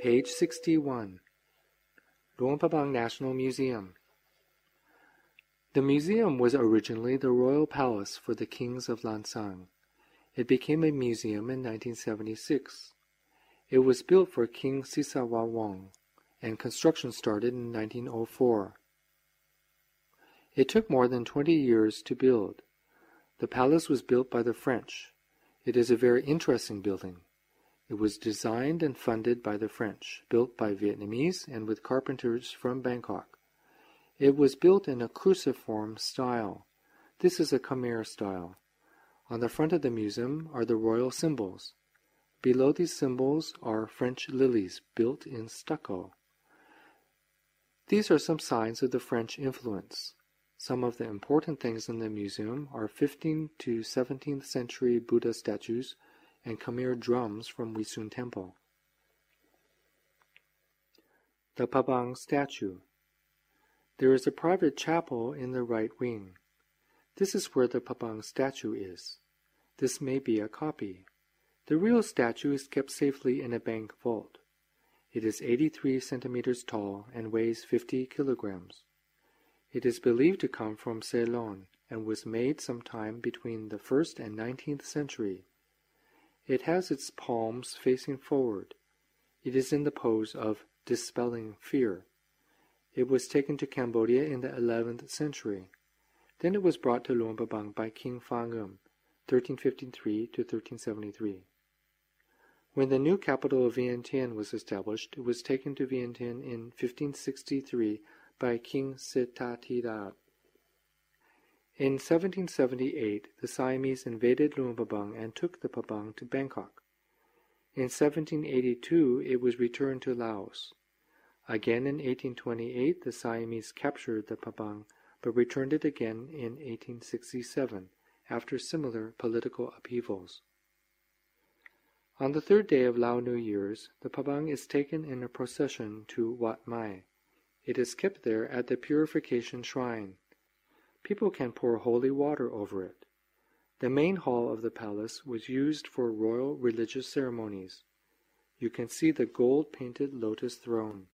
Page 61. Luang Prabang National Museum. The museum was originally the royal palace for the kings of Lansang. It became a museum in 1976. It was built for King Sisawawong, and construction started in 1904. It took more than 20 years to build. The palace was built by the French. It is a very interesting building. It was designed and funded by the French, built by Vietnamese and with carpenters from Bangkok. It was built in a cruciform style. This is a Khmer style. On the front of the museum are the royal symbols. Below these symbols are French lilies built in stucco. These are some signs of the French influence. Some of the important things in the museum are 15th to 17th century Buddha statues and Khmer drums from Wisun Temple. The Prabang statue. There is a private chapel in the right wing. This is where the Prabang statue is. This may be a copy. The real statue is kept safely in a bank vault. It is 83 centimeters tall and weighs 50 kilograms. It is believed to come from Ceylon and was made sometime between the 1st and 19th century. It has its palms facing forward. It is in the pose of dispelling fear. It was taken to Cambodia in the 11th century. Then it was brought to Luang Prabang by King Pha Nguem, 1353 to 1373. When the new capital of Vientiane was established, it was taken to Vientiane in 1563 by King Sitatirat. In 1778, the Siamese invaded Luang Prabang and took the Prabang to Bangkok. In 1782, it was returned to Laos. Again in 1828, the Siamese captured the Prabang, but returned it again in 1867, after similar political upheavals. On the third day of Lao New Year's, the Prabang is taken in a procession to Wat Mai. It is kept there at the Purification Shrine. People can pour holy water over it. The main hall of the palace was used for royal religious ceremonies. You can see the gold-painted lotus throne.